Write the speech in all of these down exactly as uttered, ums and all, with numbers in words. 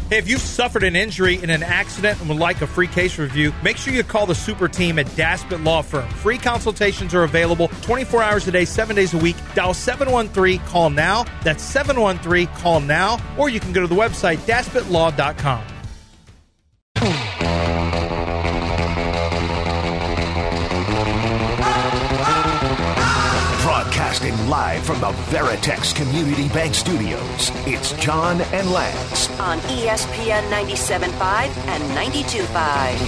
Hey, if you've suffered an injury in an accident and would like a free case review, make sure you call the super team at Daspit Law Firm. Free consultations are available twenty-four hours a day, seven days a week. Dial seven one three, call now. That's seven one three, call now. Or you can go to the website, daspit law dot com. Broadcasting live from the Veritex Community Bank Studios, it's John and Lance on E S P N ninety-seven point five and ninety-two point five.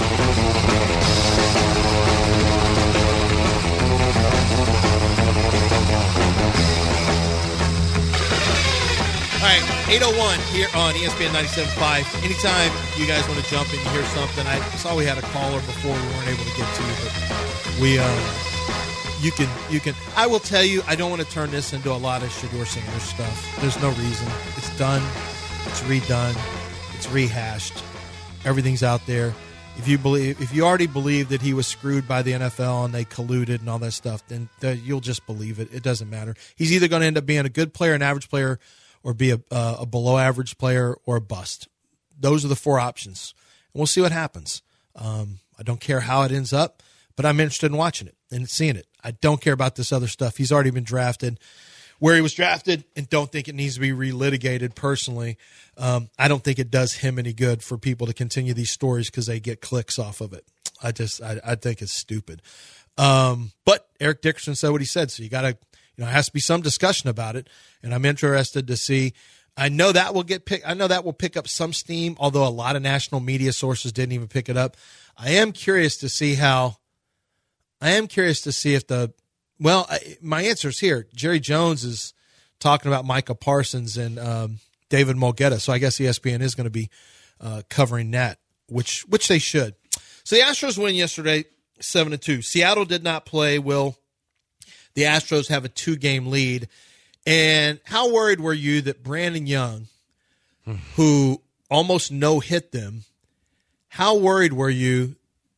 All right, eight oh one here on E S P N ninety-seven point five. Anytime you guys want to jump in and hear something, I saw we had a caller before we weren't able to get to, but we, um, you can, you can. I will tell you, I don't want to turn this into a lot of Shedeur Sanders stuff. There's no reason. It's done. It's redone. It's rehashed. Everything's out there. If you believe, if you already believe that he was screwed by the N F L and they colluded and all that stuff, then th- you'll just believe it. It doesn't matter. He's either going to end up being a good player, an average player, or be a, uh, a below-average player or a bust. Those are the four options. And we'll see what happens. Um, I don't care how it ends up, but I'm interested in watching it and seeing it. I don't care about this other stuff. He's already been drafted where he was drafted and don't think it needs to be relitigated personally. Um, I don't think it does him any good for people to continue these stories because they get clicks off of it. I just I, I think it's stupid. Um, but Eric Dickerson said what he said, so you got to – You know, it has to be some discussion about it, and I'm interested to see. I know that will get pick. I know that will pick up some steam, although a lot of national media sources didn't even pick it up. I am curious to see how. I am curious to see if the. Well, I, my answer is here. Jerry Jones is talking about Micah Parsons and um, David Mulgeta, so I guess E S P N is going to be uh, covering that, which which they should. So the Astros win yesterday, seven to two. Seattle did not play. Will. The Astros have a two-game lead. And how worried were you that Brandon Young, who almost no-hit them, how worried were you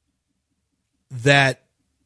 that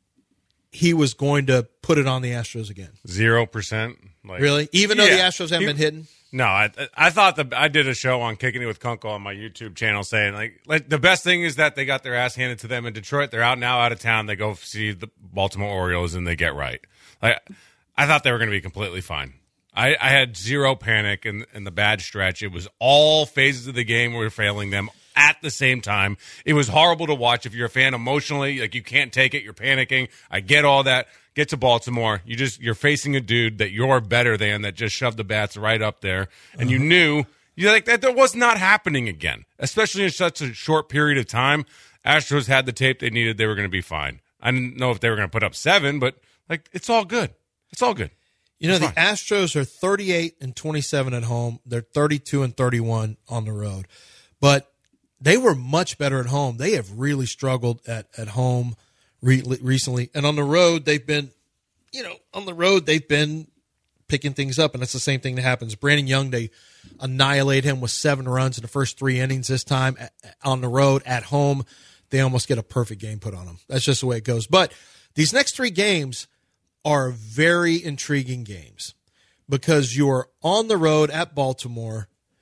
he was going to put it on the Astros again? Zero percent. Like, really? Even though yeah. the Astros haven't he, been hitting? No, I I thought the I did a show on Kicking It with Kunkel on my YouTube channel saying like, like the best thing is that they got their ass handed to them in Detroit. They're out now out of town. They go see the Baltimore Orioles and they get right. Like, I thought they were going to be completely fine. I, I had zero panic in, in the bad stretch. It was all phases of the game were failing them at the same time. It was horrible to watch. If you're a fan emotionally, like you can't take it, you're panicking. I get all that. Get to Baltimore. You just you're facing a dude that you're better than that just shoved the bats right up there, and uh-huh. you knew you like that that was not happening again, especially in such a short period of time. Astros had the tape they needed. They were going to be fine. I didn't know if they were going to put up seven, but. Like, it's all good. It's all good. You know, the Astros are thirty-eight and twenty-seven at home. They're thirty-two and thirty-one on the road. But they were much better at home. They have really struggled at, at home re- recently. And on the road, they've been, you know, on the road, they've been picking things up. And that's the same thing that happens. Brandon Young, they annihilate him with seven runs in the first three innings this time. On the road, at home, they almost get a perfect game put on them. That's just the way it goes. But these next three games are very intriguing games because you're on the road at Baltimore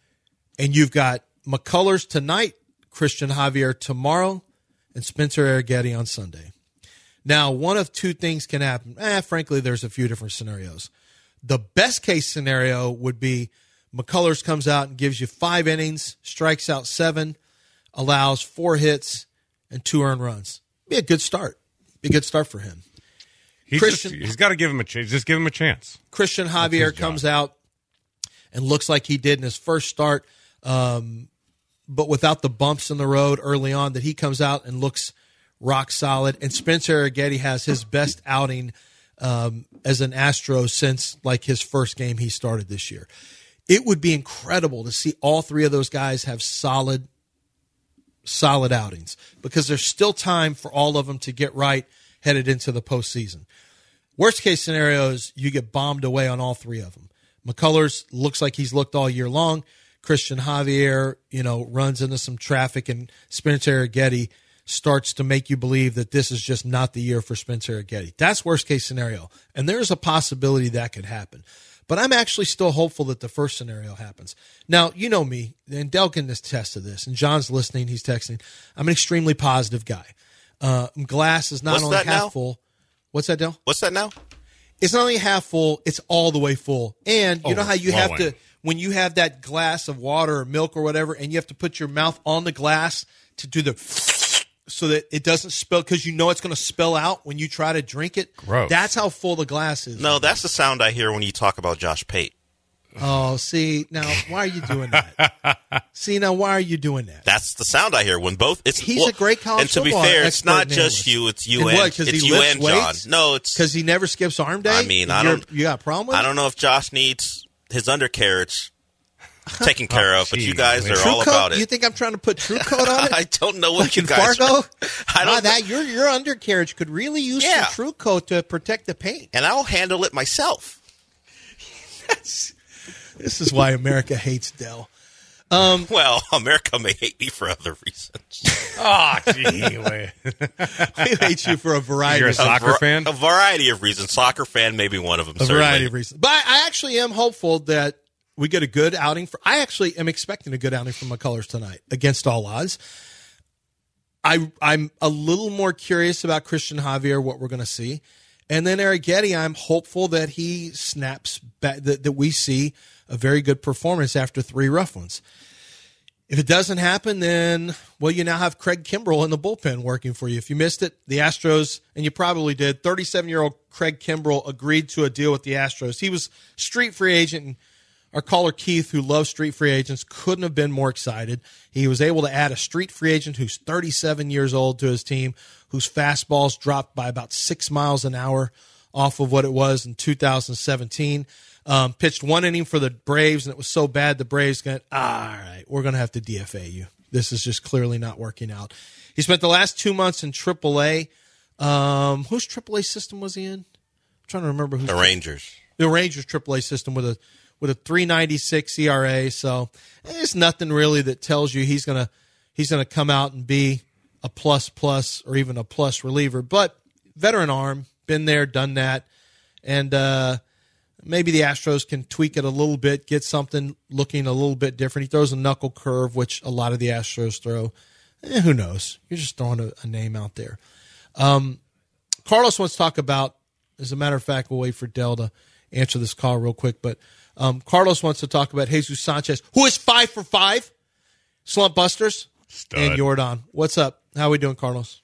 and you've got McCullers tonight, Christian Javier tomorrow, and Spencer Arrighetti on Sunday. Now, one of two things can happen. Eh, frankly, there's a few different scenarios. The best case scenario would be McCullers comes out and gives you five innings, strikes out seven, allows four hits and two earned runs. Be a good start. Be a good start for him. He's Christian, just, he's got to give him a chance. Just give him a chance. Christian Javier comes out and looks like he did in his first start, um, but without the bumps in the road early on, that he comes out and looks rock solid. And Spencer Arrighetti has his best outing um, as an Astro since like his first game he started this year. It would be incredible to see all three of those guys have solid, solid outings because there's still time for all of them to get right headed into the postseason. Worst case scenario is you get bombed away on all three of them. McCullers looks like he's looked all year long. Christian Javier, you know, runs into some traffic, and Spencer Arrighetti starts to make you believe that this is just not the year for Spencer Arrighetti. That's worst case scenario, and there's a possibility that could happen. But I'm actually still hopeful that the first scenario happens. Now, you know me, and Del can attest to this, and John's listening, he's texting. I'm an extremely positive guy. Uh, glass is not What's only that half now? full. What's that, Del? What's that now? It's not only half full, it's all the way full. And you know how you have Overflowing. to, when you have that glass of water or milk or whatever, and you have to put your mouth on the glass to do the, so that it doesn't spill, because you know it's going to spill out when you try to drink it. Gross. That's how full the glass is. No, that's the sound I hear when you talk about Josh Pate. Oh, see, now, why are you doing that? see, now, why are you doing that? That's the sound I hear when both. It's He's well, a great college And to be football fair, it's expert not and just analyst. you. It's you And and, what, 'cause it's he you lifts and John. weights? No, it's Because he never skips arm day? I mean, I You're- don't- You got a problem with I it? don't know if Josh needs his undercarriage taken care Oh, of, but you gee, guys man. are True all coat? about it. You think I'm trying to put true coat on it? I don't know what Like you in guys. Fargo? I Wow, don't. that your your undercarriage could really use Yeah. some true coat to protect the paint. and I'll handle it myself. This is why America hates Dell. Well, America may hate me for other reasons. Oh, gee. wait. We hate you for a variety You're a of soccer var- fan? A variety of reasons. Soccer fan may be one of them. a certainly. variety of reasons. But I actually am hopeful that we get a good outing. For I actually am expecting a good outing from McCullers tonight against all odds. I I'm a little more curious about Christian Javier, what we're going to see, and then Eric Getty. I'm hopeful that he snaps back. That, that we see a very good performance after three rough ones. If it doesn't happen, then, well, you now have Craig Kimbrell in the bullpen working for you. If you missed it, the Astros, and you probably did, thirty-seven-year-old Craig Kimbrell agreed to a deal with the Astros. He was street free agent, and our caller Keith, who loves street free agents, couldn't have been more excited. He was able to add a street free agent who's thirty-seven years old to his team, whose fastballs dropped by about six miles an hour off of what it was in two thousand seventeen. Um, pitched one inning for the Braves, and it was so bad the Braves went, ah, all right, we're going to have to D F A you. This is just clearly not working out. He spent the last two months in triple A. Um, whose triple A system was he in? I'm trying to remember who's The Rangers. the Rangers triple A system with a with a three ninety-six E R A. So there's nothing really that tells you he's gonna he's gonna come out and be a plus plus or even a plus reliever. But veteran arm, been there, done that, and uh, maybe the Astros can tweak it a little bit, get something looking a little bit different. He throws a knuckle curve, which a lot of the Astros throw. Eh, who knows? You're just throwing a, a name out there. Um, Carlos wants to talk about, as a matter of fact, we'll wait for Del to answer this call real quick, but um, Carlos wants to talk about Jesus Sanchez, who is five for five, slump busters, Stud. and Jordan. What's up? How we doing, Carlos?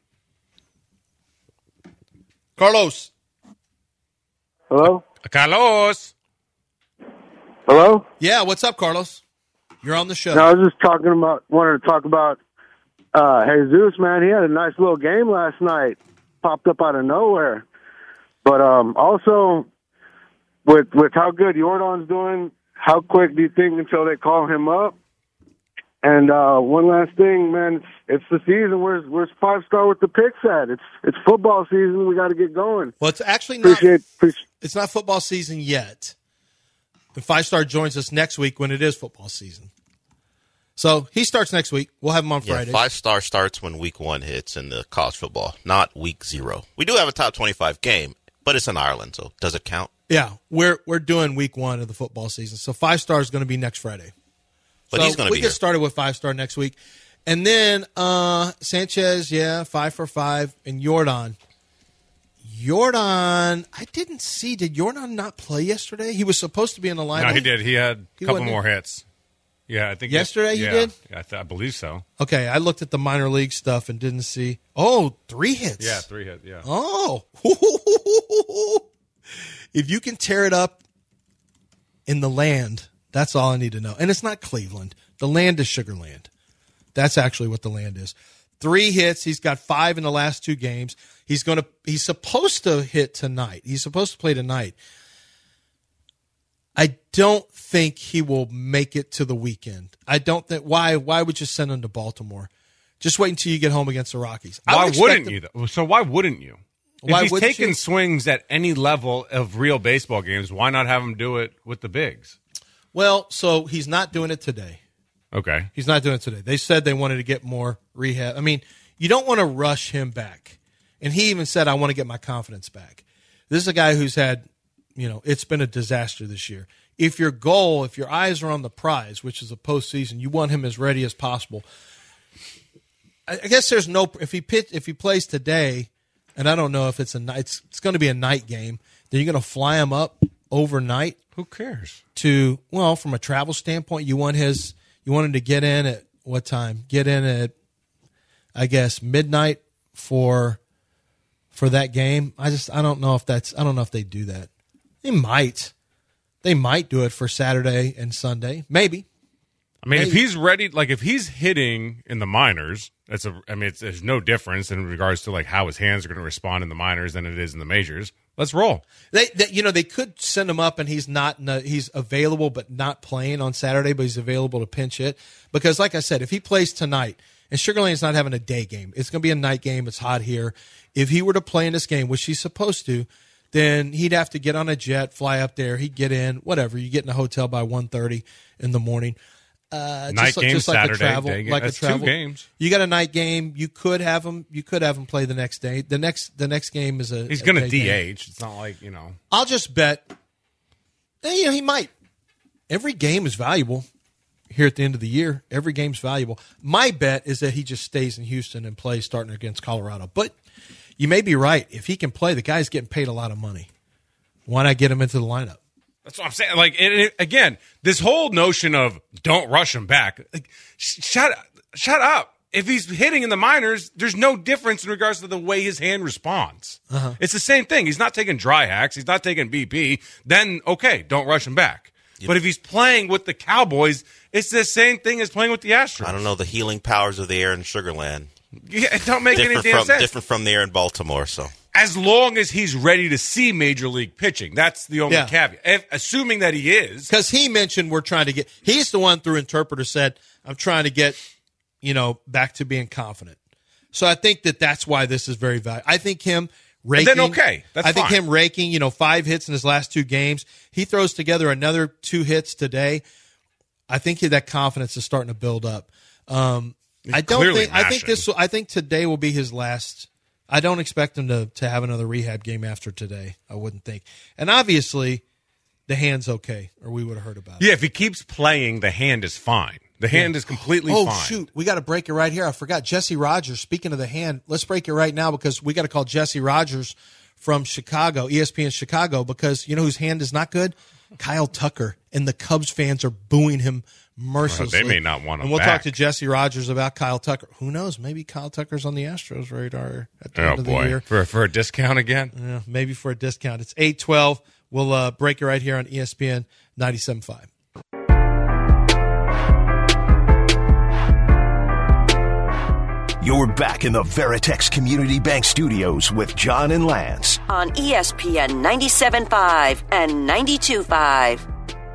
Carlos. Hello? Carlos. Hello? Yeah, what's up, Carlos? You're on the show. No, I was just talking about, wanted to talk about uh, Jesus, man. He had a nice little game last night, popped up out of nowhere. But um, also, with with how good Jordan's doing, how quick do you think until they call him up? And uh, one last thing, man, it's, it's the season. Where's where's five star with the picks at? It's it's football season. We got to get going. Well, it's actually not. Appreciate, appreciate It's not football season yet. And Five Star joins us next week when it is football season. So he starts next week. We'll have him on Yeah, Friday. five star starts when week one hits in the college football, not week zero. We do have a top twenty-five game, but it's in Ireland, so does it count? Yeah, we're we're doing week one of the football season. So Five Star is going to be next Friday. But so he's going to we be get here. started with Five Star next week, and then uh, Sanchez, yeah, five for five, and Jordan. Jordan, I didn't see. Did Jordan not play yesterday? He was supposed to be in the lineup. No, he did. He had a He couple wasn't more there? hits. Yeah, I think Yesterday he yeah, did? Yeah, I, th- I believe so. Okay, I looked at the minor league stuff and didn't see. Oh, three hits. Yeah, three hits. Yeah. Oh. If you can tear it up in the land, that's all I need to know. And it's not Cleveland. The land is Sugar Land. That's actually what the land is. Three hits. He's got five in the last two games. He's going to. He's supposed to hit tonight. He's supposed to play tonight. I don't think he will make it to the weekend. I don't think. Why? Why would you send him to Baltimore? Just wait until you get home against the Rockies. I Why would expect wouldn't him- you, though? So why wouldn't you? If Why he's wouldn't taking you? swings at any level of real baseball games, why not have him do it with the bigs? Well, so he's not doing it today. Okay. He's not doing it today. They said they wanted to get more rehab. I mean, you don't want to rush him back. And he even said, I want to get my confidence back. This is a guy who's had you know, it's been a disaster this year. If your goal, if your eyes are on the prize, which is a postseason, you want him as ready as possible. I, I guess there's no if he pitch, if he plays today, and I don't know if it's a night. It's, it's going to be a night game. Then you're going to fly him up overnight. Who cares? To well, from a travel standpoint, you want his you want him to get in at what time? Get in at I guess midnight for for that game. I just I don't know if that's I don't know if they do that. They might. They might do it for Saturday and Sunday. Maybe. I mean, Maybe. if he's ready, like if he's hitting in the minors, that's a. I mean, it's, there's no difference in regards to like how his hands are going to respond in the minors than it is in the majors. Let's roll. They, they you know, they could send him up and he's not. In a, he's available, but not playing on Saturday. But he's available to pinch hit because, like I said, if he plays tonight and Sugar Land's not having a day game, it's going to be a night game. It's hot here. If he were to play in this game, which he's supposed to, then he'd have to get on a jet, fly up there. He'd get in, whatever. You get in a hotel by one thirty in the morning. Uh, night just, game just like Saturday, a travel, day game. like That's a travel. two games. You got a night game. You could have him. You could have him play the next day. The next, the next game is a. He's a going to day D game. H. It's not like you know. I'll just bet. eh, You know, he might. Every game is valuable here at the end of the year. Every game's valuable. My bet is that he just stays in Houston and plays starting against Colorado. But you may be right. If he can play, the guy's getting paid a lot of money. Why not get him into the lineup? That's what I'm saying. Like, it, it, again, this whole notion of don't rush him back. Like, sh- shut, shut up. If he's hitting in the minors, there's no difference in regards to the way his hand responds. Uh-huh. It's the same thing. He's not taking dry hacks. He's not taking B P. Then, okay, don't rush him back. Yep. But if he's playing with the Cowboys, it's the same thing as playing with the Astros. I don't know the healing powers of the air in Sugar Land. Yeah, it don't make any Different damn from, sense. different from the air in Baltimore, so. As long as he's ready to see Major League pitching. That's the only Yeah. caveat. If, assuming that he is. Because he mentioned we're trying to get – he's the one through interpreter said, I'm trying to get, you know, back to being confident. So I think that that's why this is very valuable. I think him raking – And then okay, that's I think fine. him raking, you know, five hits in his last two games. He throws together another two hits today. I think that confidence is starting to build up. Um, I don't clearly think – I think mashing. this – I think today will be his last – I don't expect him to, to have another rehab game after today. I wouldn't think. And obviously, the hand's okay, or we would have heard about it. Yeah, if he keeps playing, the hand is fine. The hand is completely oh, fine. Oh, shoot. We got to break it right here. I forgot. Jesse Rogers, speaking of the hand, let's break it right now because we got to call Jesse Rogers from Chicago, E S P N Chicago, because you know whose hand is not good? Kyle Tucker. And the Cubs fans are booing him mercilessly. Well, they may not want him And we'll back. talk to Jesse Rogers about Kyle Tucker. Who knows? Maybe Kyle Tucker's on the Astros radar at the Oh, end of the boy. year. For, for a discount again? Yeah, maybe for a discount. It's eight twelve. We'll uh, break it right here on E S P N ninety-seven point five. You're back in the Veritex Community Bank Studios with John and Lance. On E S P N ninety-seven point five and ninety-two point five.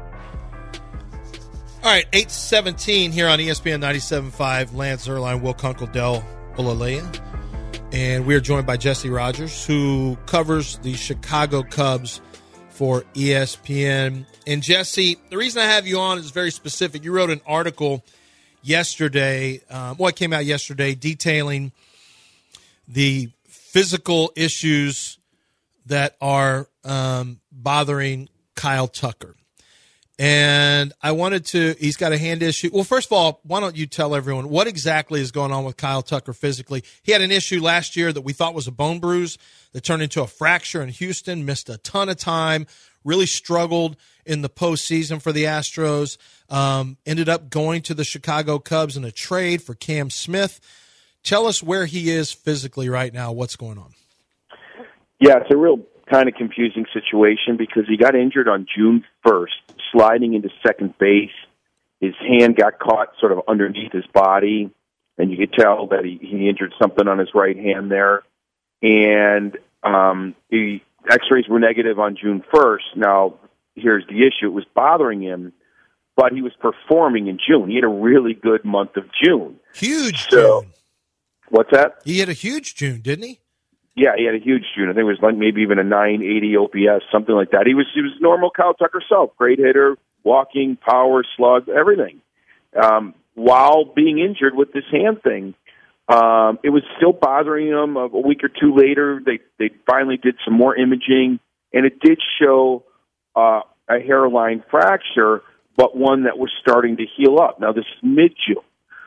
All right, eight seventeen here on E S P N ninety-seven point five. Lance Zerline, Will Kunkel, Del Olalea. And we are joined by Jesse Rogers, who covers the Chicago Cubs for E S P N. And Jesse, the reason I have you on is very specific. You wrote an article yesterday, um, well, it came out yesterday, detailing the physical issues that are um, bothering Kyle Tucker. And I wanted to, he's got a hand issue. Well, first of all, why don't you tell everyone what exactly is going on with Kyle Tucker physically? He had an issue last year that we thought was a bone bruise that turned into a fracture in Houston, missed a ton of time, really struggled in the postseason for the Astros, um, ended up going to the Chicago Cubs in a trade for Cam Smith. Tell us where he is physically right now. What's going on? Yeah, it's a real kind of confusing situation because he got injured on June first, sliding into second base. His hand got caught sort of underneath his body, and you could tell that he, he injured something on his right hand there. And um, the x-rays were negative on June first. Now, here's the issue. It was bothering him, but he was performing in June. He had a really good month of June. Huge So, June. What's that? He had a huge June, didn't he? Yeah, he had a huge June. I think it was like maybe even a nine eighty O P S, something like that. He was he was normal Kyle Tucker self, great hitter, walking, power, slug, everything. Um, while being injured with this hand thing, um, it was still bothering him. A week or two later, they they finally did some more imaging, and it did show uh, a hairline fracture, but one that was starting to heal up. Now, this is mid-June,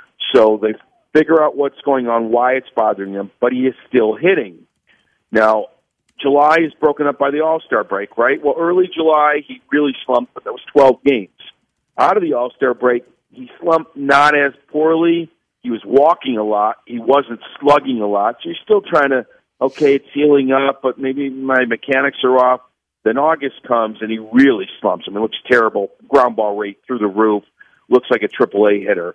so they figure out what's going on, why it's bothering him, but he is still hitting. Now, July is broken up by the All-Star break, right? Well, early July, he really slumped, but that was twelve games. Out of the All-Star break, he slumped not as poorly. He was walking a lot. He wasn't slugging a lot. So you're still trying to, okay, it's healing up, but maybe my mechanics are off. Then August comes, and he really slumps. I mean, it looks terrible. Ground ball rate through the roof. Looks like a triple A hitter.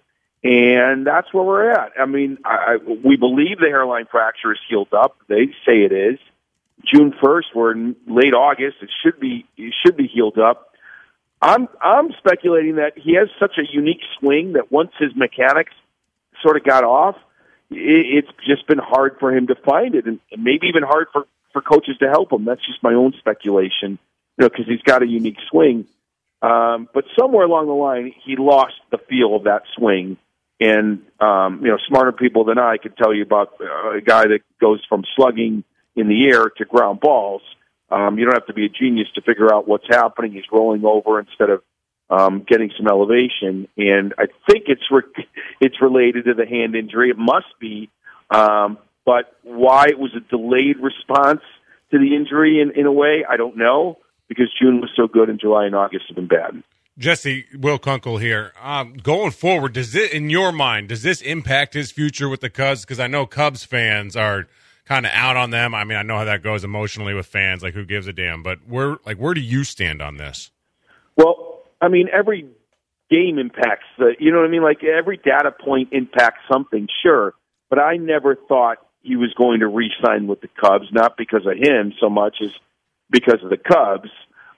And that's where we're at. I mean, I, we believe the hairline fracture is healed up. They say it is. June first, we're in late August. It should be it should be healed up. I'm I'm speculating that he has such a unique swing that once his mechanics sort of got off, it, it's just been hard for him to find it, and maybe even hard for, for coaches to help him. That's just my own speculation, you know, because he's got a unique swing. Um, but somewhere along the line, he lost the feel of that swing. And, um, you know, smarter people than I could tell you about uh, a guy that goes from slugging in the air to ground balls. Um, you don't have to be a genius to figure out what's happening. He's rolling over instead of um, getting some elevation. And I think it's re- it's related to the hand injury. It must be. Um, but why it was a delayed response to the injury in, in a way, I don't know, because June was so good and July and August have been bad. Jesse, Will Kunkel here. Um, going forward, does it, in your mind, does this impact his future with the Cubs? Because I know Cubs fans are kind of out on them. I mean, I know how that goes emotionally with fans. Like, who gives a damn? But where, like, where do you stand on this? Well, I mean, every game impacts the. You know what I mean? Like, every data point impacts something, sure. But I never thought he was going to re-sign with the Cubs, not because of him so much as because of the Cubs.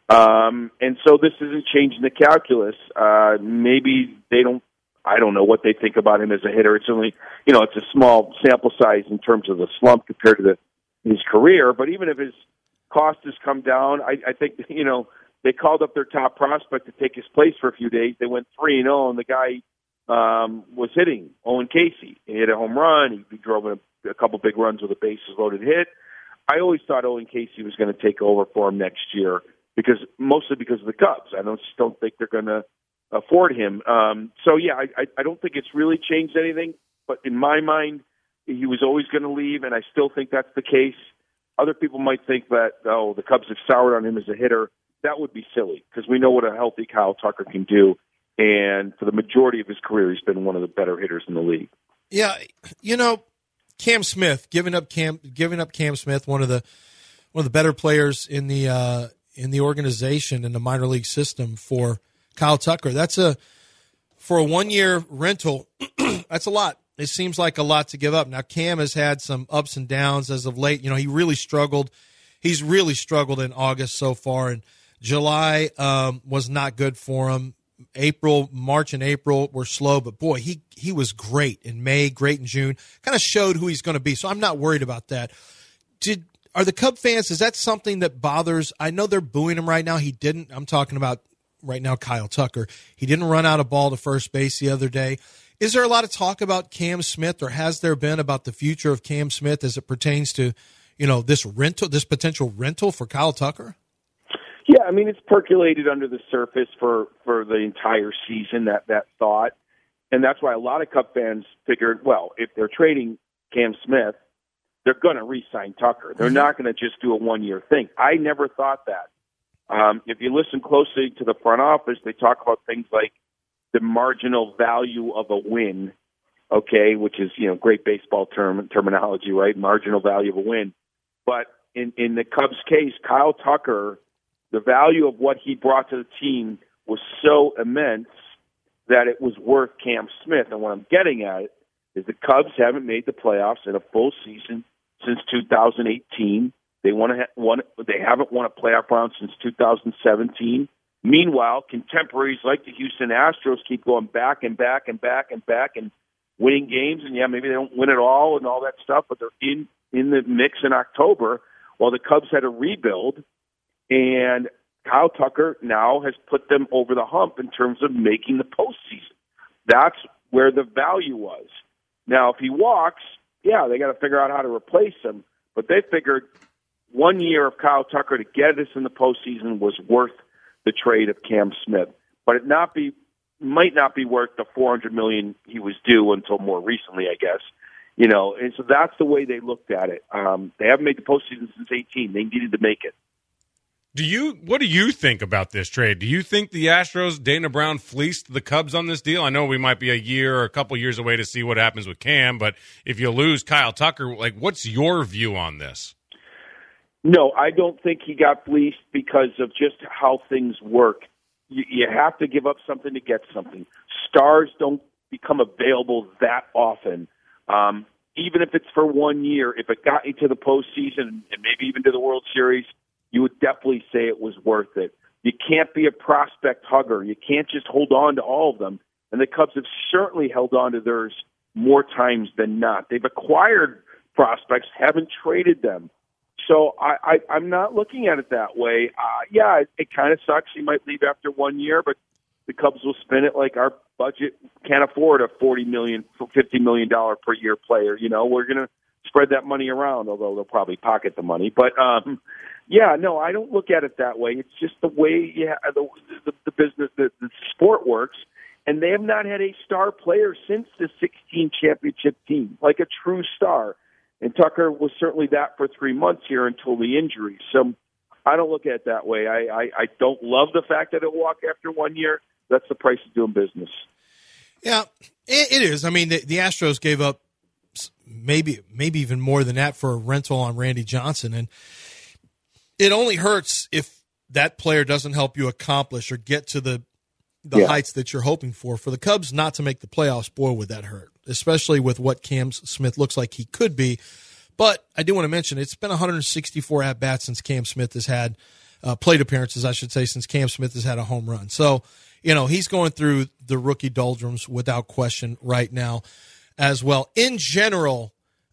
Um, and so this isn't changing the calculus. Uh, maybe they don't, I don't know what they think about him as a hitter. It's only, you know, it's a small sample size in terms of the slump compared to the, his career. But even if his cost has come down, I, I think, you know, they called up their top prospect to take his place for a few days. They went three and oh, and the guy, um, was hitting Owen Casey. He hit a home run. He, he drove a, a couple big runs with a bases loaded hit. I always thought Owen Casey was going to take over for him next year. Because mostly because of the Cubs, I don't just don't think they're going to afford him. Um, so yeah, I, I don't think it's really changed anything. But in my mind, he was always going to leave, and I still think that's the case. Other people might think that oh, the Cubs have soured on him as a hitter. That would be silly because we know what a healthy Kyle Tucker can do, and for the majority of his career, he's been one of the better hitters in the league. Yeah, you know, Cam Smith giving up Cam giving up Cam Smith, one of the one of the better players in the. Uh, in the organization, in the minor league system for Kyle Tucker. That's a, for a one-year rental, that's a lot. It seems like a lot to give up. Now, Cam has had some ups and downs as of late. You know, he really struggled. He's really struggled in August so far, and July um, was not good for him. April, March and April were slow, but boy, he, he was great in May, great in June, kind of showed who he's going to be. So I'm not worried about that. Did, Are the Cub fans, is that something that bothers? I know they're booing him right now. He didn't, I'm talking about right now Kyle Tucker. He didn't run out a ball to first base the other day. Is there a lot of talk about Cam Smith, or has there been about the future of Cam Smith as it pertains to, you know, this rental, this potential rental for Kyle Tucker? Yeah, I mean, it's percolated under the surface for, for the entire season, that, that thought. And that's why a lot of Cub fans figured, well, if they're trading Cam Smith, they're going to re-sign Tucker. They're not going to just do a one-year thing. I never thought that. Um, if you listen closely to the front office, they talk about things like the marginal value of a win, okay, which is, you know, great baseball term terminology, right? Marginal value of a win. But in, in the Cubs' case, Kyle Tucker, the value of what he brought to the team was so immense that it was worth Cam Smith. And what I'm getting at is the Cubs haven't made the playoffs in a full season since two thousand eighteen. They want to ha- won, They haven't won a playoff round since two thousand seventeen. Meanwhile, contemporaries like the Houston Astros keep going back and back and back and back and winning games. And yeah, maybe they don't win it all and all that stuff, but they're in in the mix in October. While the Cubs had a rebuild, and Kyle Tucker now has put them over the hump in terms of making the postseason. That's where the value was. Now, if he walks, yeah, they got to figure out how to replace him. But they figured one year of Kyle Tucker to get us in the postseason was worth the trade of Cam Smith, but it not be might not be worth the four hundred million dollars he was due until more recently, I guess. You know, and so that's the way they looked at it. Um, they haven't made the postseason since eighteen. They needed to make it. Do you? What do you think about this trade? Do you think the Astros, Dana Brown, fleeced the Cubs on this deal? I know we might be a year or a couple years away to see what happens with Cam, but if you lose Kyle Tucker, like, what's your view on this? No, I don't think he got fleeced because of just how things work. You, you have to give up something to get something. Stars don't become available that often. Um, even if it's for one year, if it got you to the postseason and maybe even to the World Series, you would definitely say it was worth it. You can't be a prospect hugger. You can't just hold on to all of them. And the Cubs have certainly held on to theirs more times than not. They've acquired prospects, haven't traded them. So I, I, I'm not looking at it that way. Uh, yeah, it, it kind of sucks. He might leave after one year, but the Cubs will spin it like our budget can't afford a forty million dollars, fifty million dollars per year player. You know, we're going to spread that money around, although they'll probably pocket the money. But, um, yeah, no, I don't look at it that way. It's just the way yeah, the, the, the business, the, the sport works. And they have not had a star player since the sixteen championship team, like a true star. And Tucker was certainly that for three months here until the injury. So I don't look at it that way. I, I, I don't love the fact that it walk after one year. That's the price of doing business. Yeah, it is. I mean, the, the Astros gave up maybe maybe even more than that for a rental on Randy Johnson. And it only hurts if that player doesn't help you accomplish or get to the the yeah. heights that you're hoping for. For the Cubs not to make the playoffs, boy, would that hurt, especially with what Cam Smith looks like he could be. But I do want to mention it's been one hundred sixty-four at-bats since Cam Smith has had uh, plate appearances, I should say, since Cam Smith has had a home run. So, you know, he's going through the rookie doldrums without question right now as well. In general,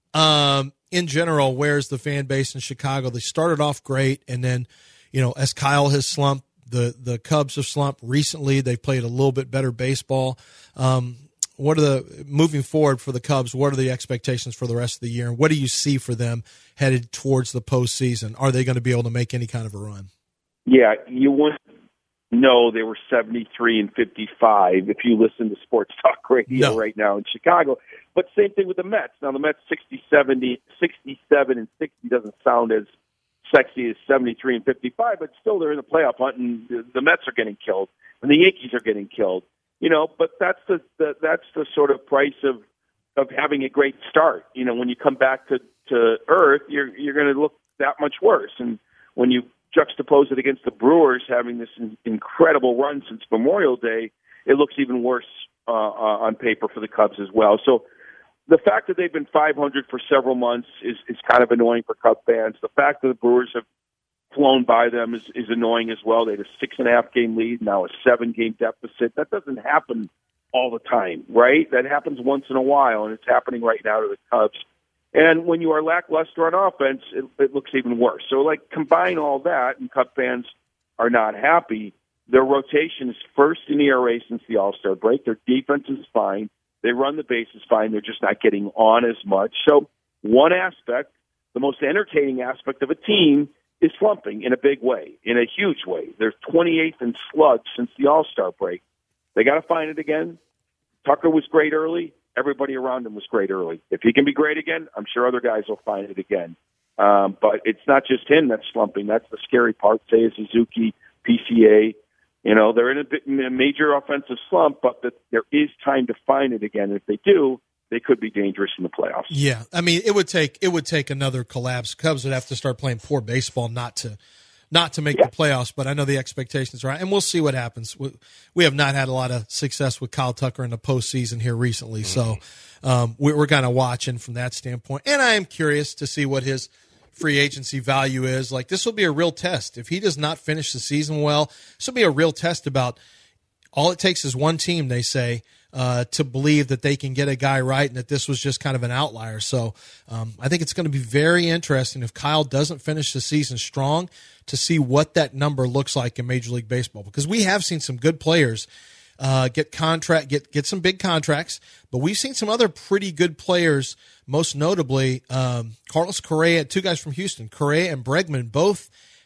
um, in general, where's the fan base in Chicago? They started off great, and then, you know, as Kyle has slumped, the the Cubs have slumped recently. They've played a little bit better baseball. Um, what are the moving forward for the Cubs? What are the expectations for the rest of the year? And what do you see for them headed towards the postseason? Are they going to be able to make any kind of a run? Yeah, you wouldn't know they were seventy-three and fifty-five if you listen to Sports Talk Radio no. right now in Chicago. But same thing with the Mets. Now the Mets sixty-seven, sixty-seven and sixty doesn't sound as sexy as seventy-three and fifty-five, but still they're in the playoff hunt, and the, the Mets are getting killed, and the Yankees are getting killed. You know, but that's the, the that's the sort of price of of having a great start. You know, when you come back to, to earth, you're you're going to look that much worse. And when you juxtapose it against the Brewers having this in, incredible run since Memorial Day, it looks even worse uh, uh, on paper for the Cubs as well. So the fact that they've been five hundred for several months is, is kind of annoying for Cub fans. The fact that the Brewers have flown by them is, is annoying as well. They had a six and a half game lead, now a seven game deficit. That doesn't happen all the time, right? That happens once in a while, and it's happening right now to the Cubs. And when you are lackluster on offense, it, it looks even worse. So, like, combine all that, and Cub fans are not happy. Their rotation is first in E R A since the All-Star break. Their defense is fine. They run the bases fine. They're just not getting on as much. So one aspect, the most entertaining aspect of a team, is slumping in a big way, in a huge way. They're twenty-eighth in slugs since the All-Star break. They got to find it again. Tucker was great early. Everybody around him was great early. If he can be great again, I'm sure other guys will find it again. Um, but it's not just him that's slumping. That's the scary part. Say Suzuki, P C A. You know, they're in a, bit, in a major offensive slump, but the, there is time to find it again. If they do, they could be dangerous in the playoffs. Yeah, I mean, it would take it would take another collapse. Cubs would have to start playing poor baseball not to not to make yeah. the playoffs. But I know the expectations are high, and we'll see what happens. We, we have not had a lot of success with Kyle Tucker in the postseason here recently, mm-hmm. so um, we, we're kind of watching from that standpoint. And I am curious to see what his free agency value is. Like, this will be a real test. If he does not finish the season well, this will be a real test about all it takes is one team, they say, uh, to believe that they can get a guy right and that this was just kind of an outlier. So um, I think it's going to be very interesting if Kyle doesn't finish the season strong to see what that number looks like in Major League Baseball, because we have seen some good players uh, get contract, get get some big contracts, but we've seen some other pretty good players, most notably um, Carlos Correa, two guys from Houston, Correa and Bregman, both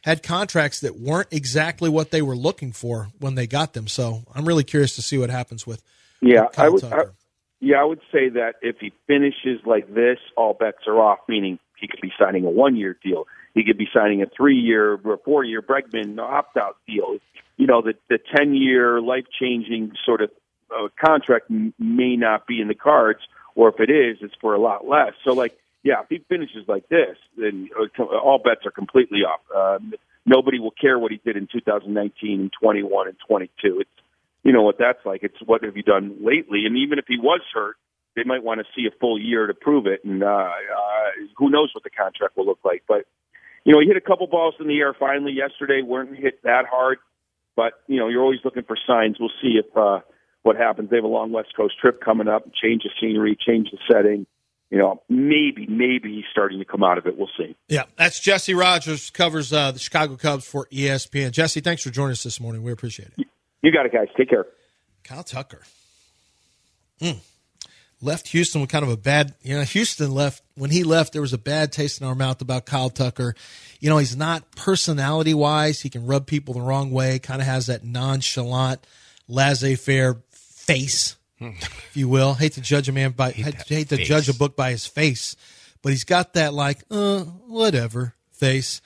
had contracts that weren't exactly what they were looking for when they got them. So I'm really curious to see what happens with Yeah, with Kyle I would. I, Tucker. yeah, I would say that if he finishes like this, all bets are off. Meaning he could be signing a one-year deal. He could be signing a three-year or four-year Bregman opt-out deal. You know, the the ten-year life-changing sort of uh, contract m- may not be in the cards, or if it is, it's for a lot less. So, like, yeah, if he finishes like this, then uh, all bets are completely off. Uh, nobody will care what he did in two thousand nineteen and twenty-one and twenty-two. It's, you know what that's like. It's what have you done lately? And even if he was hurt, they might want to see a full year to prove it. And uh, uh, who knows what the contract will look like. But, you know, he hit a couple balls in the air finally yesterday, weren't hit that hard. But, you know, you're always looking for signs. We'll see if uh, what happens. They have a long West Coast trip coming up, change the scenery, change the setting. You know, maybe, maybe he's starting to come out of it. We'll see. Yeah, that's Jesse Rogers, covers uh, the Chicago Cubs for E S P N. Jesse, thanks for joining us this morning. We appreciate it. You got it, guys. Take care. Kyle Tucker. Mm. Left Houston with kind of a bad, you know, Houston left, when he left, there was a bad taste in our mouth about Kyle Tucker. You know, he's not personality-wise. He can rub people the wrong way, kind of has that nonchalant, laissez-faire face, if you will. Hate to judge a man by, hate, hate to face. judge a book by his face, but he's got that, like, uh, whatever face.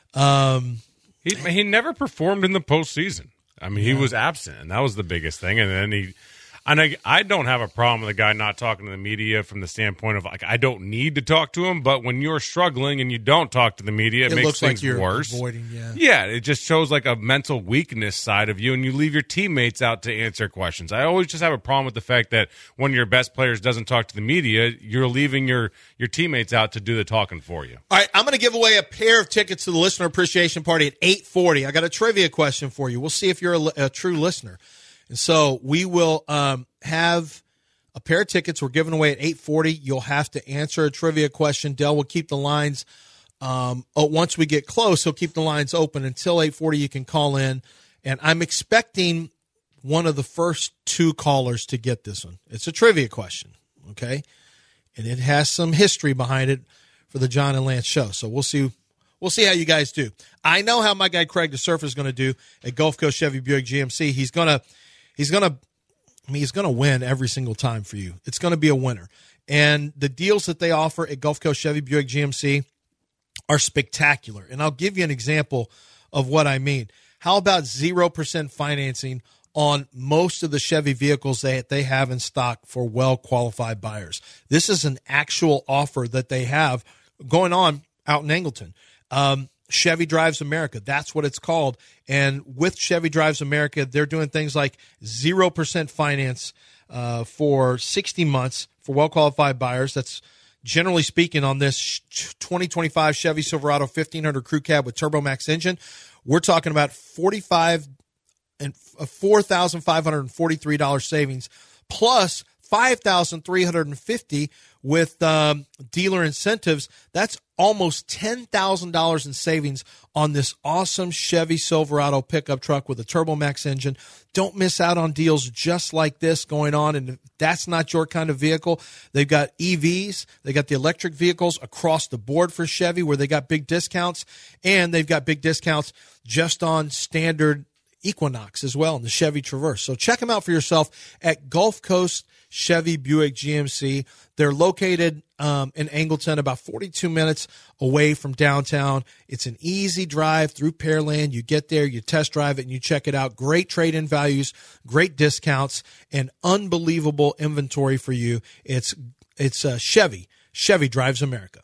Um, He he never performed in the postseason. I mean, he was absent, and that was the biggest thing. And then he, and I, I don't have a problem with a guy not talking to the media from the standpoint of, like, I don't need to talk to him. But when you're struggling and you don't talk to the media, it, it makes looks things like you're worse. avoiding, yeah. Yeah, it just shows like a mental weakness side of you, and you leave your teammates out to answer questions. I always just have a problem with the fact that one of your best players doesn't talk to the media, you're leaving your, your teammates out to do the talking for you. All right, I'm going to give away a pair of tickets to the Listener Appreciation Party at eight forty. I got a trivia question for you. We'll see if you're a, a true listener. And so we will um, have a pair of tickets we're giving away at eight forty. You'll have to answer a trivia question. Dell will keep the lines, um, oh, once we get close, he'll keep the lines open until eight forty. You can call in. And I'm expecting one of the first two callers to get this one. It's a trivia question, okay? And it has some history behind it for the John and Lance show. So we'll see we'll see how you guys do. I know how my guy Craig the Surfer is going to do at Gulf Coast Chevy Buick G M C. He's going to he's going to I mean he's going to win every single time for you. It's going to be a winner. And the deals that they offer at Gulf Coast Chevy Buick G M C are spectacular. And I'll give you an example of what I mean. How about zero percent financing on most of the Chevy vehicles that they have in stock for well-qualified buyers? This is an actual offer that they have going on out in Angleton. Um, Chevy Drives America, that's what it's called. And with Chevy Drives America, they're doing things like zero percent finance uh, for sixty months for well-qualified buyers. That's generally speaking on this twenty twenty-five Chevy Silverado fifteen hundred Crew Cab with Turbo Max engine. We're talking about forty-five and four thousand five hundred forty-three dollars savings plus five thousand three hundred fifty dollars with um, dealer incentives. That's almost ten thousand dollars in savings on this awesome Chevy Silverado pickup truck with a Turbo Max engine. Don't miss out on deals just like this going on. And if that's not your kind of vehicle, they've got E Vs. They got the electric vehicles across the board for Chevy where they got big discounts. And they've got big discounts just on standard Equinox as well in the Chevy Traverse. So check them out for yourself at Gulf Coast Chevy Buick G M C. They're located um, in Angleton, about forty-two minutes away from downtown. It's an easy drive through Pearland. You get there, you test drive it, and you check it out. Great trade-in values, great discounts, and unbelievable inventory for you. It's it's uh, Chevy. Chevy Drives America.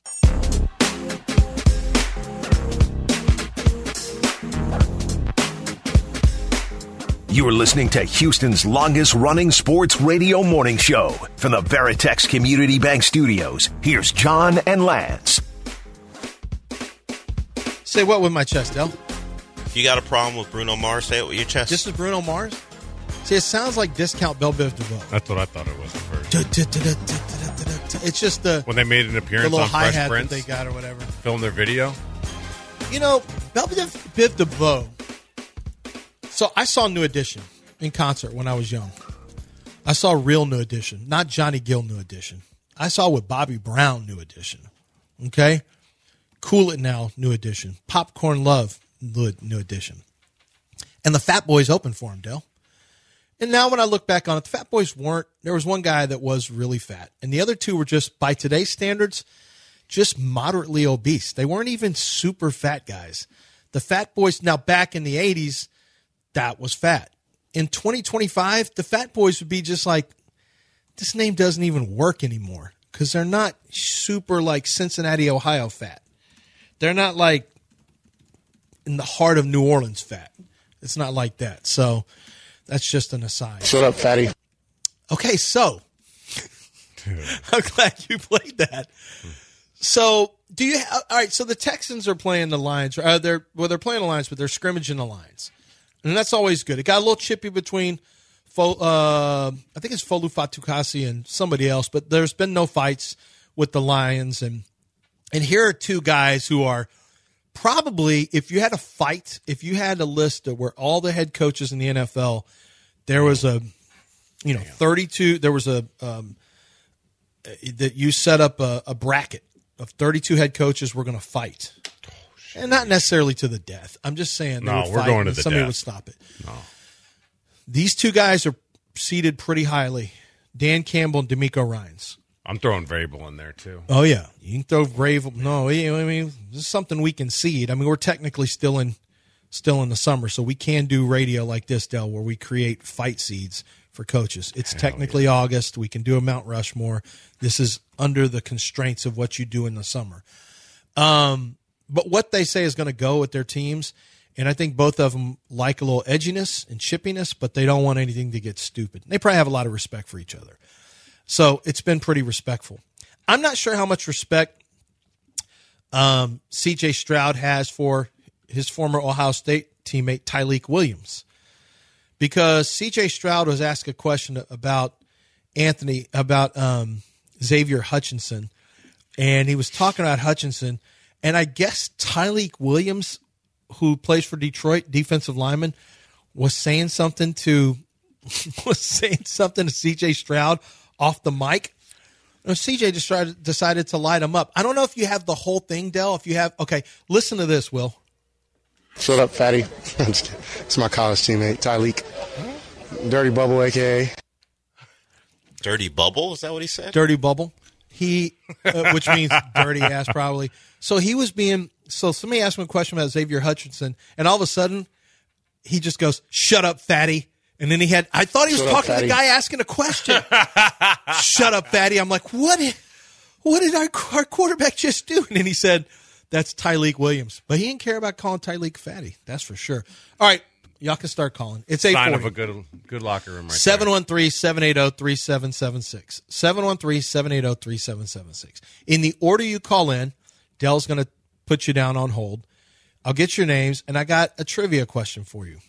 You're listening to Houston's longest-running sports radio morning show from the Veritex Community Bank Studios. Here's John and Lance. Say what with my chest, Del? If you got a problem with Bruno Mars, say it with your chest. This is Bruno Mars? See, it sounds like Discount Belle Biv DeVoe. That's what I thought it was at first. It's just the when they made an the appearance little on Fresh hi-hat that Prince, they got or whatever. filmed their video. You know, Belle Biv DeVoe. So I saw New Edition in concert when I was young. I saw real New Edition, not Johnny Gill New Edition. I saw with Bobby Brown New Edition. Okay? Cool It Now, new edition. Popcorn Love, new edition. And the Fat Boys opened for him, Dale. And now when I look back on it, the Fat Boys weren't, there was one guy that was really fat. And the other two were just, by today's standards, just moderately obese. They weren't even super fat guys. The Fat Boys, now back in the eighties, that was fat. In twenty twenty-five, the Fat Boys would be just like, this name doesn't even work anymore because they're not super like Cincinnati, Ohio fat. They're not like in the heart of New Orleans fat. It's not like that. So that's just an aside. Shut up, fatty. Okay, so I'm glad you played that. So do you? Ha- all right. So the Texans are playing the Lions. Uh, they're well, they're playing the Lions, but they're scrimmaging the Lions, and that's always good. It got a little chippy between, Fo- uh, I think it's Folu Fatukasi and somebody else, but there's been no fights with the Lions, and and here are two guys who are probably, if you had a fight, if you had a list of where all the head coaches in the N F L, there was a, you know, thirty-two. There was a um, that you set up a, a bracket of thirty-two head coaches were going to fight, oh, and not necessarily to the death. I'm just saying, no, would we're fight going to and the somebody death. would stop it. No, these two guys are seated pretty highly. Dan Campbell and D'Amico Ryans. I'm throwing Vrabel in there too. Oh yeah, you can throw Vrabel. No, I mean this is something we can seed. I mean we're technically still in, still in the summer, so we can do radio like this, Del, where we create fight seeds for coaches. It's Hell technically yeah. August. We can do a Mount Rushmore. This is under the constraints of what you do in the summer. Um, but what they say is going to go with their teams, and I think both of them like a little edginess and chippiness, but they don't want anything to get stupid. They probably have a lot of respect for each other. So it's been pretty respectful. I'm not sure how much respect um, C J Stroud has for his former Ohio State teammate Tyleik Williams, because C J Stroud was asked a question about Anthony, about um, Xavier Hutchinson, and he was talking about Hutchinson, and I guess Tyleik Williams, who plays for Detroit, defensive lineman, was saying something to was saying something to C J Stroud off the mic. You know, C J just tried, decided to light him up. I don't know if you have the whole thing, Del. If you have, okay, listen to this, Will. Shut up, fatty. It's my college teammate, Tyleik. Dirty Bubble, a k a. Dirty Bubble? Is that what he said? Dirty Bubble. He, uh, which means dirty ass probably. So he was being, so somebody asked him a question about Xavier Hutchinson, and all of a sudden, he just goes, shut up, fatty. And then he had, I thought he was Shut talking up, to the guy asking a question. Shut up, fatty. I'm like, what did, what did our, our quarterback just do? And then he said, that's Tyleik Williams. But he didn't care about calling Tyleik fatty. That's for sure. All right. Y'all can start calling. It's eight forty. Sign of a good, good locker room right seven one three, seven eight zero, three seven seven six. seven one three, seven eight zero, three seven seven six. In the order you call in, Dell's going to put you down on hold. I'll get your names, and I got a trivia question for you.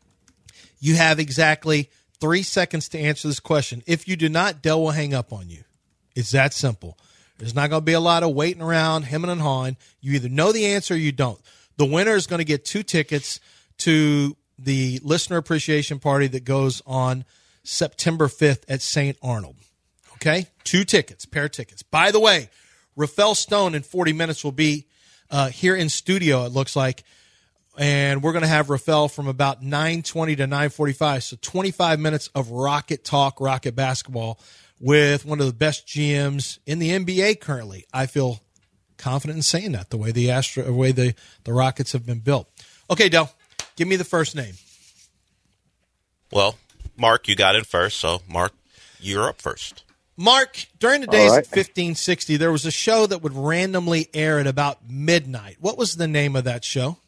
You have exactly three seconds to answer this question. If you do not, Dell will hang up on you. It's that simple. There's not going to be a lot of waiting around, hemming and hawing. You either know the answer or you don't. The winner is going to get two tickets to the listener appreciation party that goes on September fifth at Saint Arnold. Okay? Two tickets, pair of tickets. By the way, Rafael Stone in forty minutes will be uh, here in studio, it looks like. And we're going to have Rafael from about nine twenty to nine forty-five. So twenty-five minutes of Rocket talk, Rocket basketball with one of the best G Ms in the N B A currently. I feel confident in saying that, the way the Astro, the way the, the Rockets have been built. Okay, Del, give me the first name. Well, Mark, you got it first. So, Mark, you're up first. Mark, during the days right. of fifteen sixty, there was a show that would randomly air at about midnight. What was the name of that show?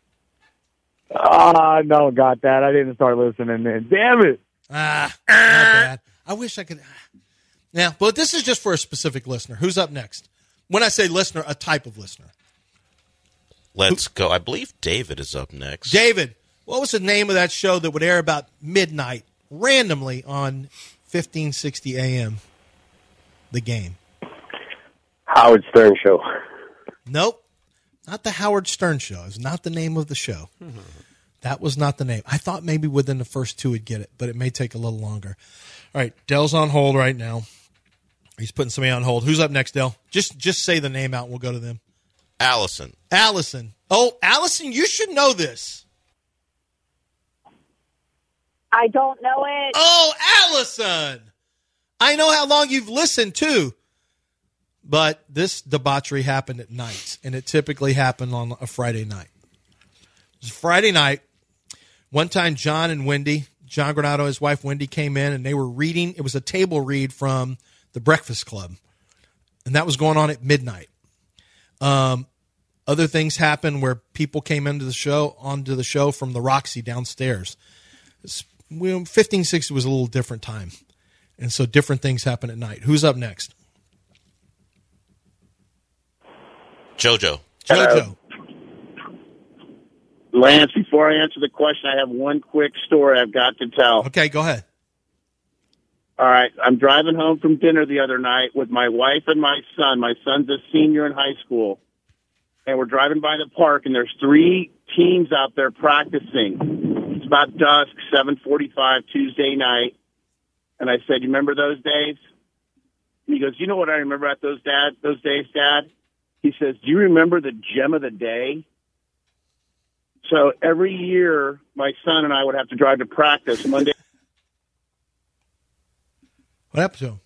Ah, no, got that. I didn't start listening then. Damn it. Ah, not bad. I wish I could. Yeah, but this is just for a specific listener. Who's up next? When I say listener, a type of listener. Let's Who? go. I believe David is up next. David, what was the name of that show that would air about midnight randomly on fifteen sixty A M? The Game. Howard Stern Show. Nope. Not the Howard Stern Show. It's not the name of the show. Mm-hmm. That was not the name. I thought maybe within the first two would get it, but it may take a little longer. All right, Dell's on hold right now. He's putting somebody on hold. Who's up next, Dell? Just just say the name out and we'll go to them. Allison. Allison. Oh, Allison, you should know this. I don't know it. Oh, Allison. I know how long you've listened, too. But this debauchery happened at night, and it typically happened on a Friday night. It was Friday night. One time, John and Wendy, John Granado and his wife Wendy came in, and they were reading. It was a table read from The Breakfast Club, and that was going on at midnight. Um, other things happened where people came into the show, onto the show from the Roxy downstairs. It's, well, fifteen sixty was a little different time, and so different things happen at night. Who's up next? JoJo. JoJo. Lance, before I answer the question, I have one quick story I've got to tell. Okay, go ahead. All right, I'm driving home from dinner the other night with my wife and my son. My son's a senior in high school. And we're driving by the park, and there's three teams out there practicing. It's about dusk, seven forty-five Tuesday night. And I said, you remember those days? And he goes, you know what I remember at those, dad, those days, Dad? He says, do you remember the gem of the day? So every year, my son and I would have to drive to practice Monday. What happened to him?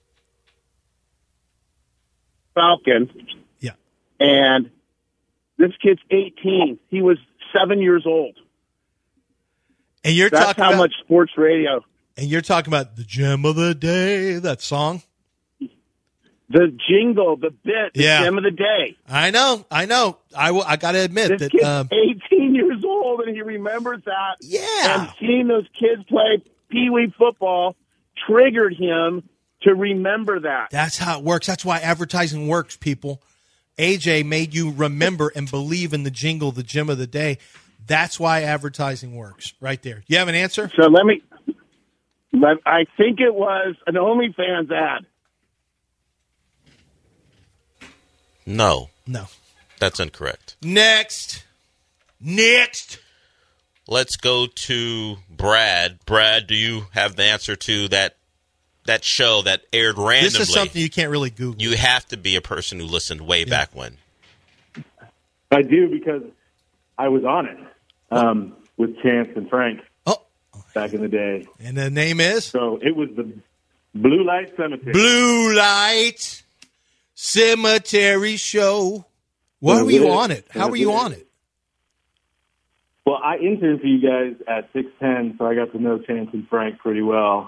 Falcon. Yeah. And this kid's eighteen. He was seven years old. And you're That's talking how about, much sports radio. And you're talking about the gem of the day, that song? The jingle, the bit, the Yeah. gem of the day. I know, I know. I, will, I got to admit This that. kid's Um, eighteen years old, and he remembers that. Yeah. And seeing those kids play Pee-wee football triggered him to remember that. That's how it works. That's why advertising works, people. A J made you remember and believe in the jingle, the gem of the day. That's why advertising works, right there. You have an answer? So let me. Let, I think it was an OnlyFans ad. No. No. That's incorrect. Next. Next. Let's go to Brad. Brad, do you have the answer to that that show that aired randomly? This is something you can't really Google. You have to be a person who listened way Yeah. back when. I do because I was on it um, with Chance and Frank oh. back in the day. And the name is? So it was the Blue Light Cemetery. Blue Light Cemetery Show. Why So were you it- on it? How so were you it- on it? Well, I interned for you guys at six ten, so I got to know Chance and Frank pretty well.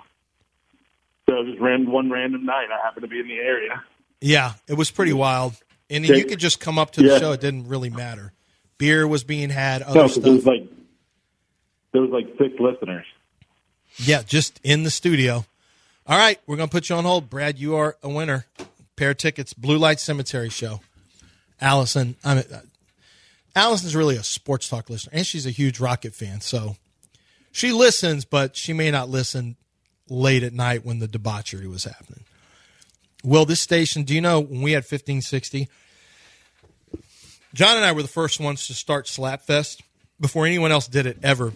So just ran one random night. I happened to be in the area. Yeah, it was pretty wild. And Okay. you could just come up to the Yeah. show. It didn't really matter. Beer was being had, other No, because stuff. there was like there was like six listeners. Yeah, just in the studio. All right, we're going to put you on hold. Brad, you are a winner. Pair of tickets, Blue Light Cemetery Show. Allison, I mean, uh, Allison's really a sports talk listener, and she's a huge Rocket fan. So she listens, but she may not listen late at night when the debauchery was happening. Will, this station, do you know when we had fifteen sixty, John and I were the first ones to start Slapfest before anyone else did it ever.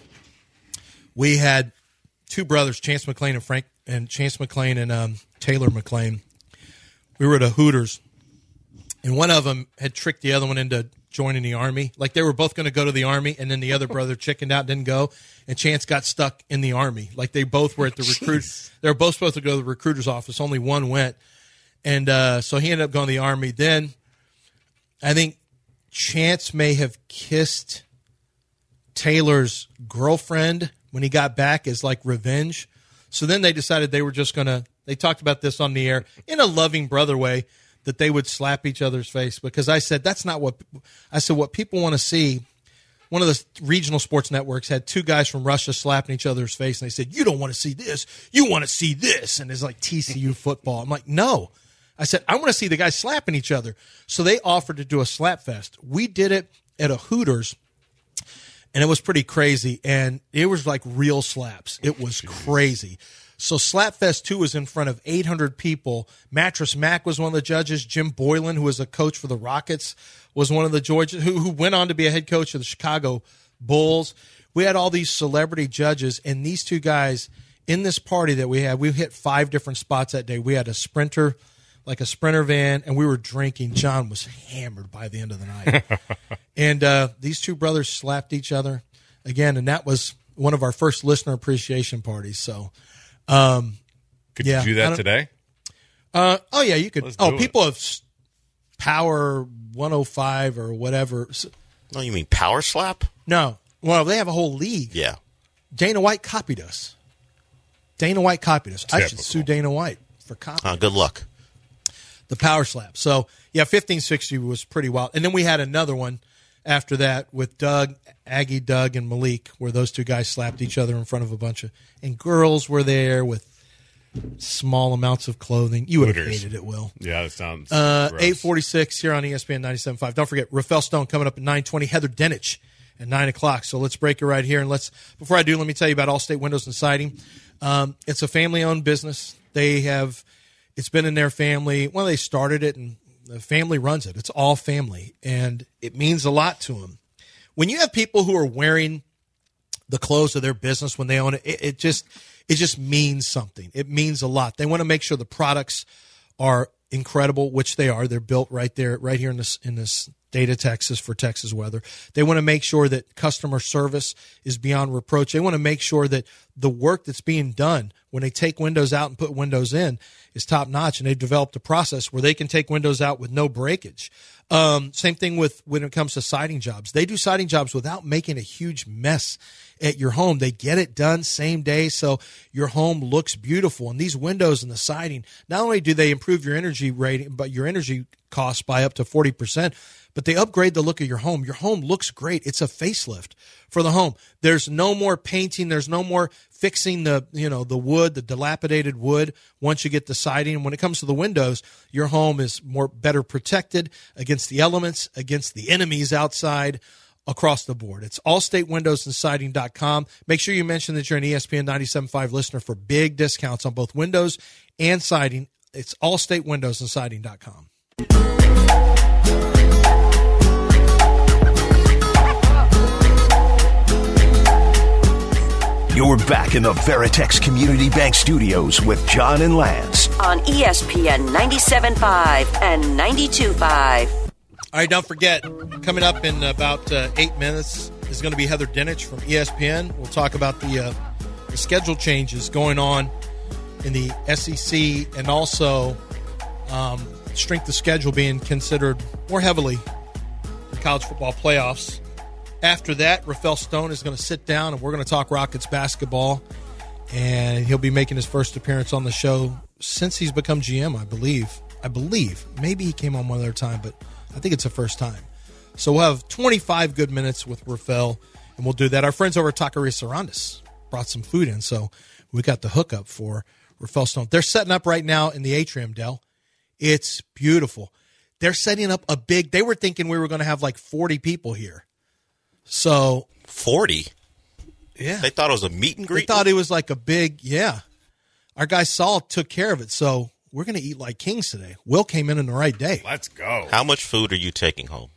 We had two brothers, Chance McClain and Frank, and Chance McClain and um, Taylor McClain. We were at a Hooters, and one of them had tricked the other one into joining the Army. Like they were both going to go to the Army, and then the other brother chickened out, didn't go, and Chance got stuck in the Army. Like they both were at the recruit. They were both supposed to go to the recruiter's office. Only one went, and uh, so he ended up going to the Army. Then I think Chance may have kissed Taylor's girlfriend when he got back as like revenge. So then they decided they were just going to, they talked about this on the air in a loving brother way, that they would slap each other's face, because I said, that's not what, I said, what people want to see. One of the regional sports networks had two guys from Russia slapping each other's face, and they said, you don't want to see this, you want to see this. And it's like T C U football. I'm like, no. I said, I want to see the guys slapping each other. So they offered to do a slap fest. We did it at a Hooters, and it was pretty crazy. And it was like real slaps. It was crazy. So Slapfest two was in front of eight hundred people. Mattress Mac was one of the judges. Jim Boylan, who was a coach for the Rockets, was one of the Georgia, who, who went on to be a head coach of the Chicago Bulls. We had all these celebrity judges, and these two guys in this party that we had, we hit five different spots that day. We had a sprinter, like a Sprinter van, and we were drinking. John was hammered by the end of the night. And uh, these two brothers slapped each other again, and that was one of our first listener appreciation parties. So, um, could yeah, you do that today? Uh, oh, yeah, you could. Let's Oh, do people have s- Power one oh five or whatever. No, you mean Power Slap? No. Well, they have a whole league. Yeah. Dana White copied us. Dana White copied us. I should Typical. sue Dana White for copying. Uh, good luck. The Power Slap. So, yeah, fifteen sixty was pretty wild. And then we had another one after that with Doug, Aggie, Doug, and Malik, where those two guys slapped each other in front of a bunch of – and girls were there with small amounts of clothing. You would have Hooters. hated it, Will. Yeah, that sounds Uh, gross. eight forty-six here on E S P N ninety-seven point five. Don't forget, Rafael Stone coming up at nine twenty. Heather Dinich at nine o'clock. So let's break it right here. And let's before I do, let me tell you about Allstate Windows and Siding. Um, it's a family-owned business. They have – it's been in their family. Well, they started it, and the family runs it. It's all family, and it means a lot to them. When you have people who are wearing the clothes of their business when they own it, it, it just it just means something. It means a lot. They want to make sure the products are incredible, which they are. They're built right there, right here in this in this state of Texas for Texas weather. They want to make sure that customer service is beyond reproach. They want to make sure that the work that's being done when they take windows out and put windows in is top notch. And they've developed a process where they can take windows out with no breakage. Um, same thing with when it comes to siding jobs. They do siding jobs without making a huge mess at your home. They get it done same day, so your home looks beautiful. And these windows and the siding, not only do they improve your energy rating, but your energy costs by up to forty percent, but they upgrade the look of your home. Your home looks great. It's a facelift for the home. There's no more painting. There's no more fixing the, you know, the wood, the dilapidated wood once you get the siding. And when it comes to the windows, your home is more better protected against the elements, against the enemies outside, across the board. It's allstate windows and siding dot com. Make sure you mention that you're an E S P N ninety-seven point five listener for big discounts on both windows and siding. It's allstate windows and siding dot com. You're back in the Veritex Community Bank Studios with John and Lance. On E S P N ninety-seven point five and ninety-two point five. All right, don't forget, coming up in about uh, eight minutes is going to be Heather Dinich from E S P N. We'll talk about the, uh, the schedule changes going on in the S E C and also um, strength of schedule being considered more heavily in college football playoffs. After that, Rafael Stone is going to sit down, and we're going to talk Rockets basketball, and he'll be making his first appearance on the show since he's become G M, I believe. I believe. Maybe he came on one other time, but I think it's the first time. So we'll have twenty-five good minutes with Rafael, and we'll do that. Our friends over at Taqueria Sarandas brought some food in, so we got the hookup for Rafael Stone. They're setting up right now in the atrium, Del. It's beautiful. They're setting up a big – they were thinking we were going to have like forty people here. So forty? Yeah. They thought it was a meet and greet? They thought it was like a big – yeah. Our guy Saul took care of it, so – we're going to eat like kings today. Will came in on the right day. Let's go. How much food are you taking home?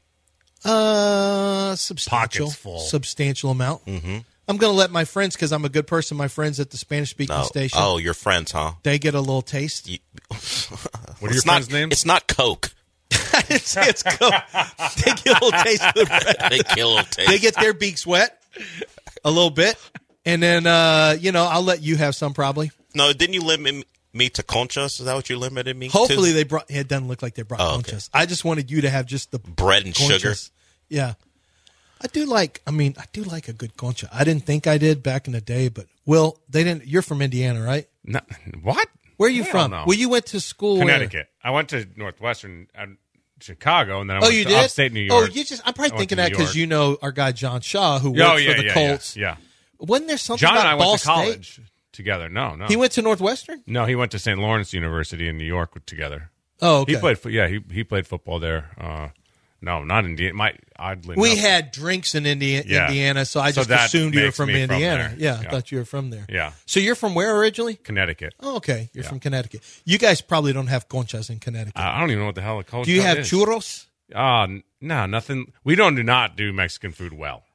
Uh, substantial. Pockets full. Substantial amount. Mm-hmm. I'm going to let my friends, because I'm a good person, my friends at the Spanish-speaking No. station. Oh, your friends, huh? They get a little taste. You, what are your it's friends' not, names? It's not Coke. I didn't say it's cool. They get a little taste of the bread. They get a little taste. They get their beaks wet a little bit. And then, uh, you know, I'll let you have some probably. No, didn't you limit me to conchas? Is that what you limited me Hopefully to? they brought, it doesn't look like they brought Oh, okay. conchas. I just wanted you to have just the bread and conchas. sugar. Yeah. I do like, I mean, I do like a good concha. I didn't think I did back in the day, but Will, they didn't, you're from Indiana, right? No, what? Where are you Hell from? no. Well, you went to school Connecticut. I went to Northwestern, uh, Chicago, and then I Oh, went you to did? upstate New York. Oh, you just, I'm probably I went thinking to that New because York. you know our guy John Shaw, who worked Oh, yeah, for the yeah, Colts. Yeah, yeah. Wasn't there something John about and I Ball went to State? college together. No, no. He went to Northwestern? No, he went to Saint Lawrence University in New York together. Oh, okay. He played. fo- Yeah, he he played football there. Uh, no, not Indiana. My oddly We enough. had drinks in Indi- Yeah. Indiana, so I So just that assumed you were makes from me from Indiana. there. yeah, I Yeah. thought you were from there. Yeah. So you're from where originally? Connecticut. Oh, okay. You're Yeah. from Connecticut. You guys probably don't have conchas in Connecticut. I I don't even know what the hell a culture do you have is. churros? Uh, n- no, nothing. We don't do not do Mexican food well.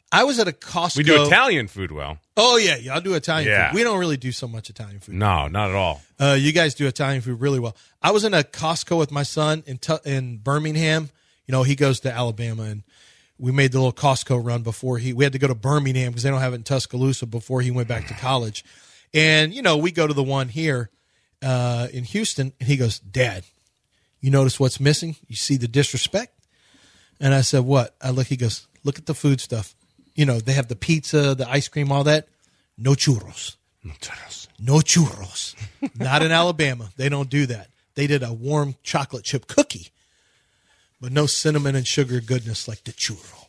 I was at a Costco. We do Italian food well. Oh, yeah. Y'all do Italian Yeah. food. We don't really do so much Italian food. No, not at all. Uh, you guys do Italian food really well. I was in a Costco with my son in Tu- in Birmingham. You know, he goes to Alabama, and we made the little Costco run before he – we had to go to Birmingham because they don't have it in Tuscaloosa before he went back to college. And, you know, we go to the one here uh, in Houston, and he goes, Dad, you notice what's missing? You see the disrespect? And I said, what? I look. He goes, look at the food stuff. You know, they have the pizza, the ice cream, all that. No churros. No churros. No churros. Not in Alabama. They don't do that. They did a warm chocolate chip cookie, but no cinnamon and sugar goodness like the churro.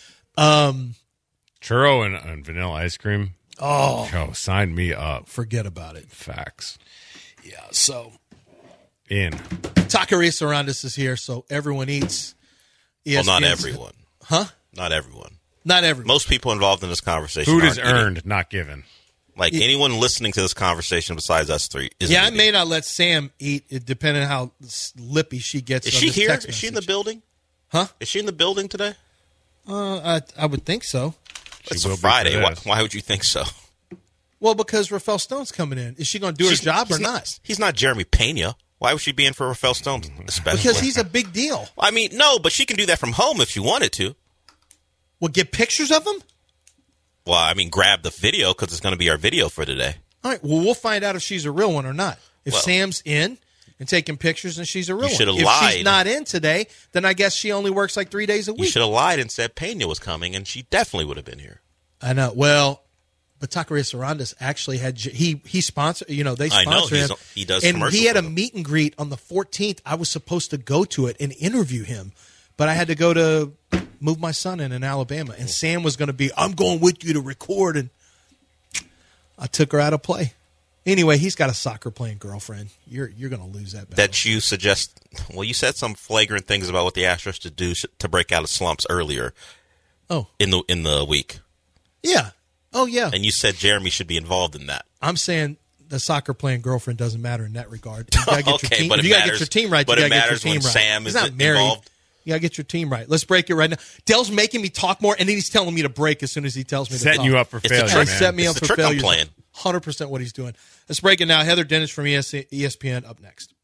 Um, Churro and, and vanilla ice cream. Oh. Oh, sign me up. Forget about it. Facts. Yeah, so. In. Taqueria Sarandis is here, so everyone eats. Well, not everyone. Huh? Not everyone. Not everyone. Most people involved in this conversation Food is aren't eating. earned, not given. Like Yeah. anyone listening to this conversation besides us three isn't Yeah, I eating. may not let Sam eat, it depending on how lippy she gets. Is on she this here? text Is she in the message. building? Huh? Is she in the building today? Uh, I, I would think so. It's will a be Friday. for Why, this. why would you think so? Well, because Rafael Stone's coming in. Is she going to do her She's- job or he's not? He's not Jeremy Pena. Why would she be in for Rafael Stone especially? Because he's a big deal. I mean, no, but she can do that from home if she wanted to. Well, get pictures of him? Well, I mean, grab the video because it's going to be our video for today. All right, well, we'll find out if she's a real one or not. If Well- Sam's in and taking pictures and she's a real You should one. have If lied. she's not in today, then I guess she only works like three days a You week. should have lied and said Pena was coming, and she definitely would have been here. I know. Well, but Taqueria Sarandis actually had he he sponsored. You know, they I know, sponsor he's- him. he does and commercials he had a with them. meet and greet on the fourteenth. I was supposed to go to it and interview him, but I had to go to move my son in in Alabama, and Sam was going to be. I'm going with you to record, and I took her out of play. Anyway, he's got a soccer playing girlfriend. You're you're going to lose that battle. That you suggest. Well, you said some flagrant things about what the Astros to do sh- to break out of slumps earlier. Oh. in the in the week, Yeah. Oh yeah. and you said Jeremy should be involved in that. I'm saying the soccer playing girlfriend doesn't matter in that regard. You gotta get Okay, your team, but if it you gotta matters- get your team right. but you it gotta get your matters team when right. Sam He's is not married. involved. You gotta get your team right. Let's break it right now. Dell's making me talk more, and then he's telling me to break as soon as he tells me to Setting talk. you up for It's a failure, trick. man. Set me It's up the for trick I'm failure. playing. one hundred percent what he's doing. Let's break it now. Heather Dennis from E S- E S P N up next.